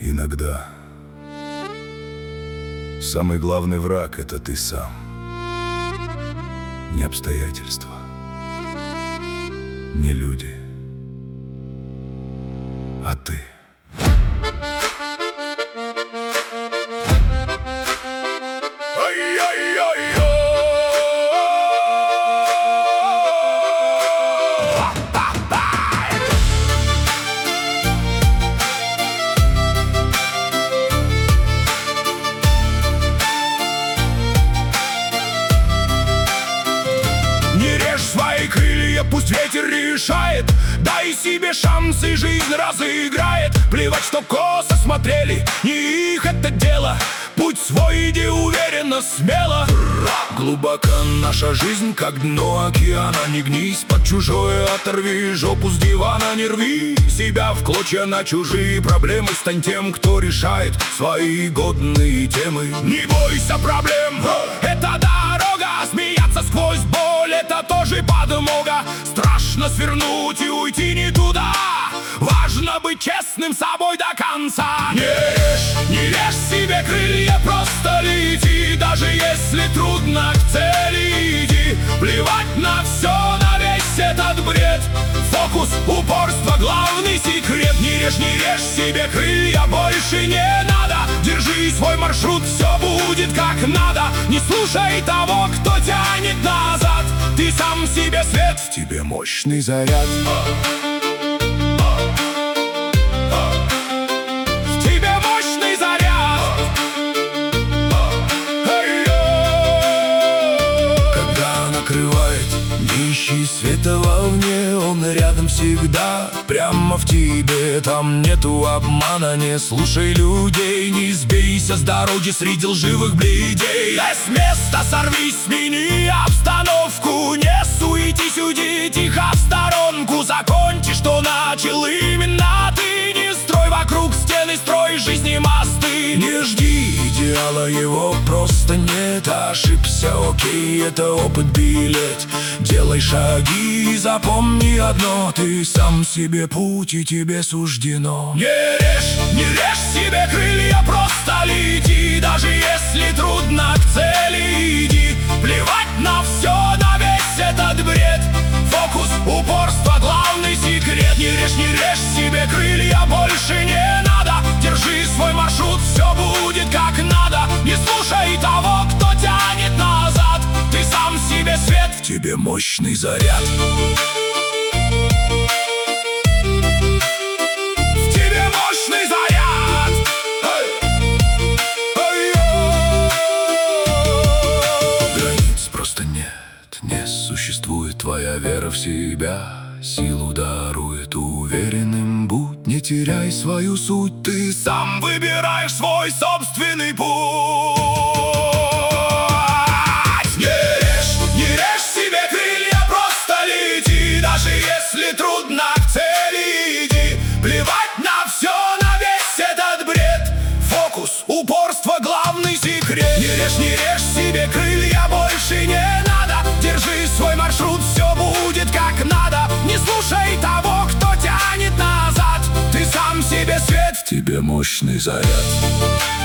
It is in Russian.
Иногда самый главный враг — это ты сам. Не обстоятельства, не люди, а ты. Не режь свои крылья, пусть ветер решает. Дай себе шанс, и жизнь разыграет. Плевать, что косо смотрели, не их это дело. Путь свой иди уверенно, смело. Глубока наша жизнь, как дно океана. Не гнись под чужое, оторви жопу с дивана. Не рви себя в клочья на чужие проблемы. Стань тем, кто решает свои годные темы. Не бойся проблем, это дорога. Смеяться сквозь боль, это тоже подмога. Страшно свернуть и уйти не туда. Важно быть честным с собой до конца. Не режь себе крылья, просто лети. Даже если трудно к цели иди. Плевать на все, на весь этот бред. Фокус, упорство, главный секрет. Не режь себе крылья, больше не надо. Держи свой маршрут, все будет как надо. Не слушай того, кто тянет назад. Ты сам себе свет, в тебе мощный заряд. Не ищи света вовне, он рядом всегда. Прямо в тебе, там нету обмана. Не слушай людей, не сбейся с дороги среди лживых бледей. С места сорвись, смени обстановку. Не суетись, уйди тихо в сторонку. Закончи, что начал именно ты. Не строй вокруг стены, строй жизни мосты. Не жди идеала, его просто нет. Ошибся, окей, это опыт, билет. Делай шаги, запомни одно. Ты сам себе путь, и тебе суждено. Не режь себе крылья, просто лети. Даже если трудно к цели иди. Плевать на все, на весь этот бред. Фокус, упорство, главный секрет. Не режь себе крылья, больше не надо. Держи свой маршрут, все будет как надо. Не слушай того, кто тянет назад. Ты сам себе свет, в тебе мощный заряд. В тебе мощный заряд. Границ просто нет, не существует. Твоя вера в себя силу дарует. Уверенным будь, не теряй свою суть. Ты сам выбираешь свой собственный путь. Не режь себе крылья, просто лети. Даже если трудно к цели иди. Плевать на все, на весь этот бред. Фокус, упорство, главный секрет. Не режь себе крылья, больше не надо. Держи свой маршрут, все будет как надо. Не слушай того, кто тянет назад. Ты сам себе свет, в тебе мощный заряд.